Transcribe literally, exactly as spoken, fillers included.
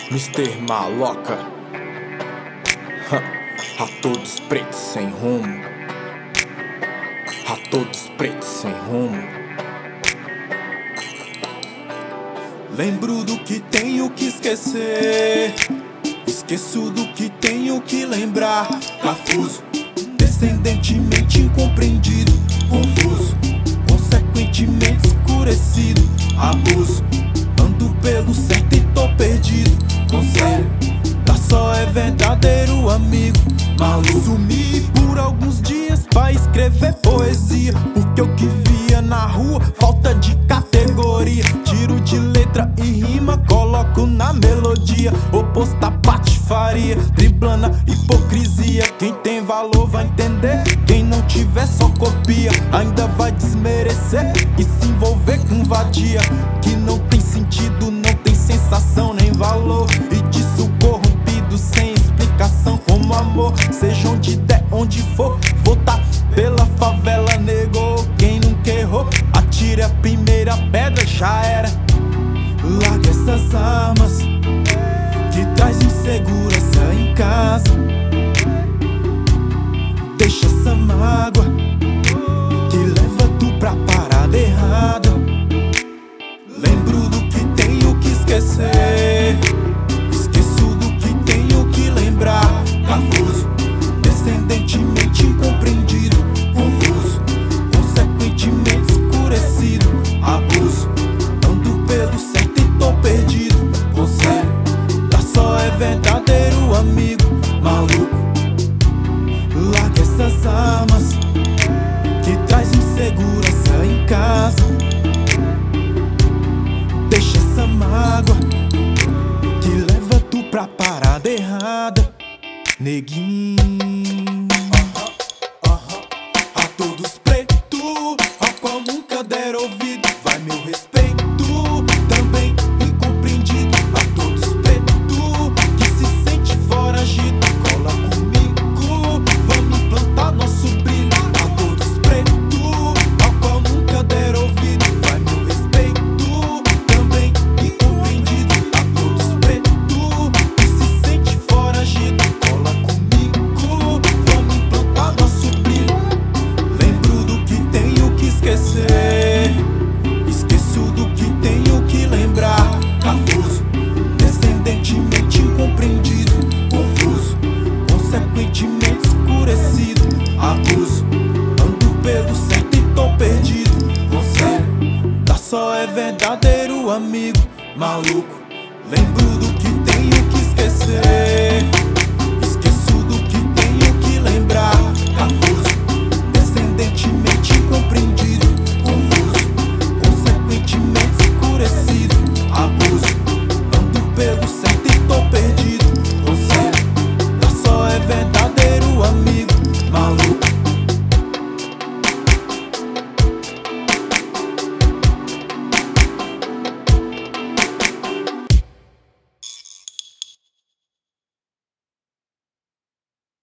mister Maloca, a todos pretos sem rumo, a todos pretos sem rumo. Lembro do que tenho que esquecer, esqueço do que tenho que lembrar. Cafuso, descendentemente incompreendido, confuso, consequentemente escurecido. Abuso, ando pelo certo e tô perdido. Conselho, tá só é verdadeiro amigo. Maluco, sumi por alguns dias pra escrever poesia, porque o que via na rua, falta de categoria. Tiro de letra e rima, coloco na melodia. Oposto à patifaria, driblando a hipocrisia. Quem tem valor vai entender, quem não tiver só copia. Ainda vai desmerecer e se envolver com vadia, que não tem sentido, não tem sensação nem valor. E disso corrompido sem explicação como amor. Seja onde der, onde for, votar pela favela, negou. Quem nunca errou, atire a primeira pedra, já era. Larga essas armas que traz insegurança em casa. Deixa essa mágoa que leva tu pra parada errada. Lembro do que tenho que esquecer, esqueço do que tenho que lembrar. Cafuso, descendentemente incompreendido, confuso, consequentemente escurecido. Abuso, ando pelo certo e tô perdido. Conselho, tá só é verdadeiro amigo. Maluco, larga essas armas que traz insegurança em casa. Deixa essa mágoa que leva tu pra parada errada. Neguinho, uh-huh, uh-huh. A todos pretos, ao qual nunca deram ouvido, vai meu respeito. Também incompreendido, a todos pretos que se sente foragido, cola comigo, vamos implantar nosso brilho. A todos pretos, ao qual nunca deram ouvido, vai meu respeito. Também incompreendido, a todos pretos que se sente foragido, cola comigo, vamos implantar nosso brilho. Lembro do que tenho que esquecer, esqueço do que tenho que lembrar. Cafuso, descendentemente incompreendido, confuso, consequentemente escurecido. Abuso, ando pelo certo e tô perdido. Conselho, tá só é verdadeiro amigo. Maluco, lembro do que tenho que esquecer.